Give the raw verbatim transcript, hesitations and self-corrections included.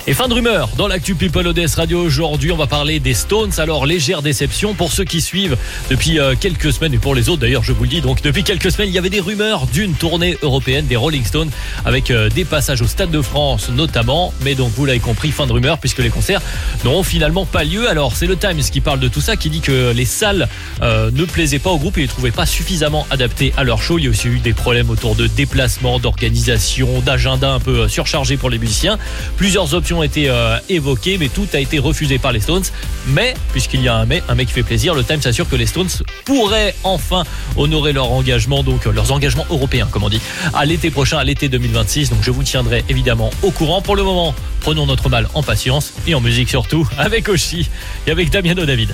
Et fin de rumeur dans l'actu People O D S Radio aujourd'hui, on va parler des Stones. Alors légère déception pour ceux qui suivent depuis euh, quelques semaines et pour les autres d'ailleurs, je vous le dis. Donc depuis quelques semaines, il y avait des rumeurs d'une tournée européenne des Rolling Stones avec euh, des passages au Stade de France notamment. Mais donc vous l'avez compris, fin de rumeur puisque les concerts n'auront finalement pas lieu. Alors c'est le Times qui parle de tout ça, qui dit que les salles euh, ne plaisaient pas au groupe et les trouvaient pas suffisamment adaptées à leur show. Il y a aussi eu des problèmes autour de déplacement, d'organisation, d'agenda un peu surchargé pour les musiciens. Plusieurs options ont été euh, évoquées, mais tout a été refusé par les Stones. Mais, puisqu'il y a un mais, un mais qui fait plaisir, le Times s'assure que les Stones pourraient enfin honorer leur engagement, donc euh, leurs engagements européens, comme on dit, à l'été prochain, à l'été deux mille vingt-six. Donc je vous tiendrai évidemment au courant. Pour le moment, prenons notre mal en patience et en musique surtout, avec Oshi et avec Damiano David.